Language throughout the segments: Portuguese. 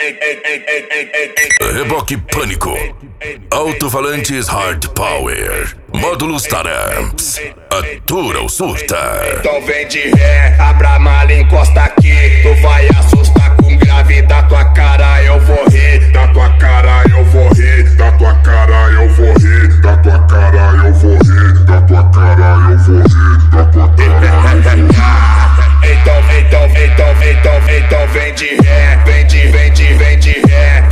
Reboque Pânico. Alto-falantes Hard Power. Módulos Taramps. Atura ou surta. Então vem de ré, abra a mala e encosta aqui. Tu vai assustar com grave da tua cara, eu vou rir. Da tua cara eu vou rir. Da tua cara eu vou rir. Da tua cara eu vou rir. Da tua cara eu vou rir. Da tua cara eu vou rir. Então vem de ré, vem de ré, vem de ré,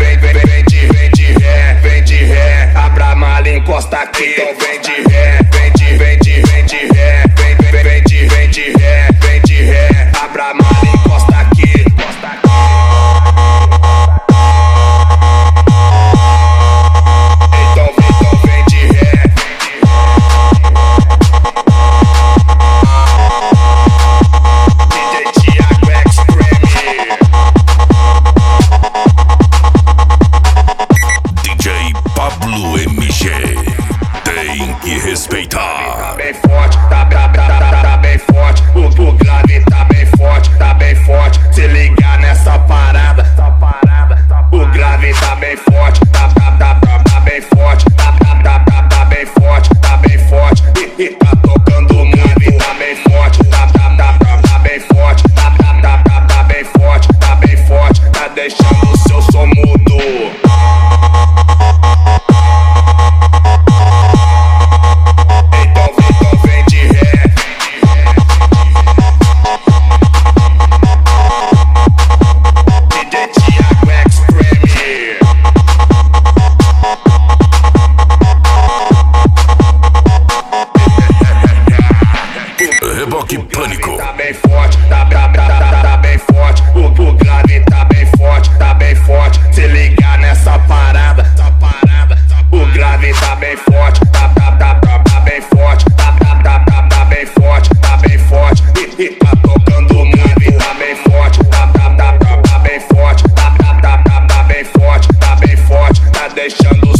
vem de ré, abra a mala e encosta aqui. Então vem de ré, vem de ré, vem de ré, abra a mala e encosta aqui. Então vem de ré. Pablo MG, tem que respeitar. Tá bem forte, tá bem forte. O grave tá bem forte. Se ligar nessa parada, o grave tá bem forte, tá bem forte, tá bem forte. E tá tocando o grave, tá bem forte, tá bem forte, tá bem forte, tá deixando o seu som mudo. Reboque Pânico. Tá bem forte, tá bem forte. O grave tá bem forte, Se ligar nessa parada, o grave tá bem forte, tá bem forte, tá bem forte. E tá tocando o grave, tá bem forte, tá bem forte, tá bem forte, tá deixando